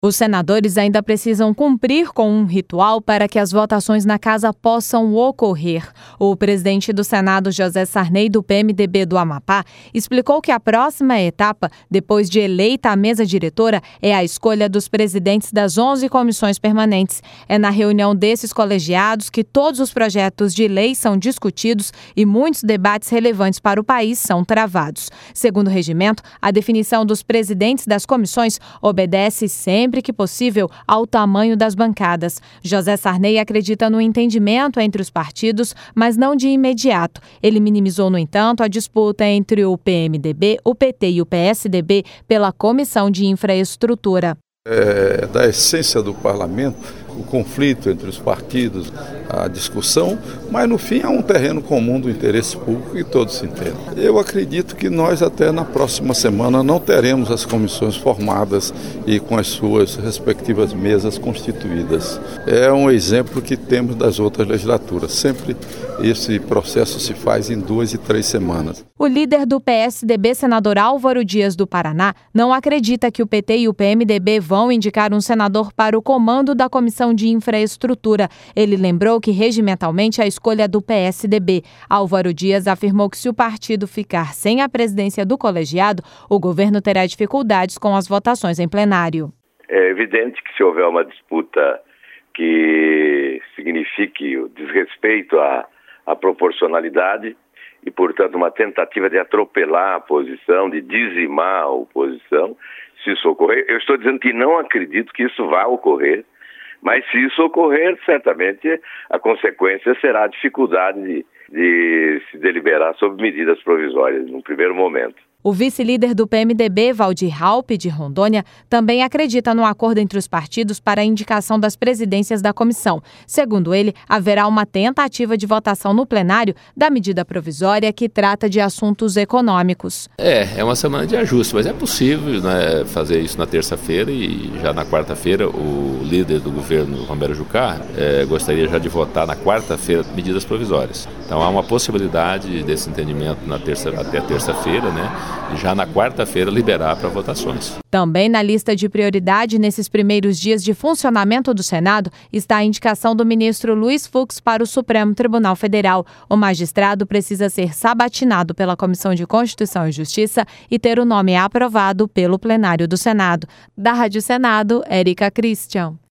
Os senadores ainda precisam cumprir com um ritual para que as votações na casa possam ocorrer. O presidente do Senado, José Sarney, do PMDB do Amapá, explicou que a próxima etapa, depois de eleita a mesa diretora, é a escolha dos presidentes das 11 comissões permanentes. É na reunião desses colegiados que todos os projetos de lei são discutidos e muitos debates relevantes para o país são travados. Segundo o regimento, a definição dos presidentes das comissões obedece sempre que possível ao tamanho das bancadas. José Sarney acredita no entendimento entre os partidos, mas não de imediato. Ele minimizou, no entanto, a disputa entre o PMDB, o PT e o PSDB pela Comissão de Infraestrutura. É da essência do parlamento o conflito entre os partidos, a discussão, mas no fim há um terreno comum do interesse público e todos se entendem. Eu acredito que nós até na próxima semana não teremos as comissões formadas e com as suas respectivas mesas constituídas. É um exemplo que temos das outras legislaturas. Sempre esse processo se faz em 2 e 3 semanas. O líder do PSDB, senador Álvaro Dias do Paraná, não acredita que o PT e o PMDB vão indicar um senador para o comando da Comissão de Infraestrutura. Ele lembrou que regimentalmente a escolha é do PSDB. Álvaro Dias afirmou que se o partido ficar sem a presidência do colegiado, o governo terá dificuldades com as votações em plenário. É evidente que se houver uma disputa que signifique o desrespeito à proporcionalidade e, portanto, uma tentativa de atropelar a oposição, de dizimar a oposição, se isso ocorrer, eu estou dizendo que não acredito que isso vá ocorrer, mas se isso ocorrer, certamente a consequência será a dificuldade de se deliberar sobre medidas provisórias, num primeiro momento. O vice-líder do PMDB, Valdir Raupp, de Rondônia, também acredita no acordo entre os partidos para a indicação das presidências da comissão. Segundo ele, haverá uma tentativa de votação no plenário da medida provisória que trata de assuntos econômicos. É uma semana de ajuste, mas é possível, né, fazer isso na terça-feira e já na quarta-feira o líder do governo, Romero Jucá, gostaria já de votar na quarta-feira medidas provisórias. Então há uma possibilidade desse entendimento até terça-feira, né? E já na quarta-feira liberar para votações. Também na lista de prioridade nesses primeiros dias de funcionamento do Senado está a indicação do ministro Luiz Fux para o Supremo Tribunal Federal. O magistrado precisa ser sabatinado pela Comissão de Constituição e Justiça e ter o nome aprovado pelo plenário do Senado. Da Rádio Senado, Érica Christian.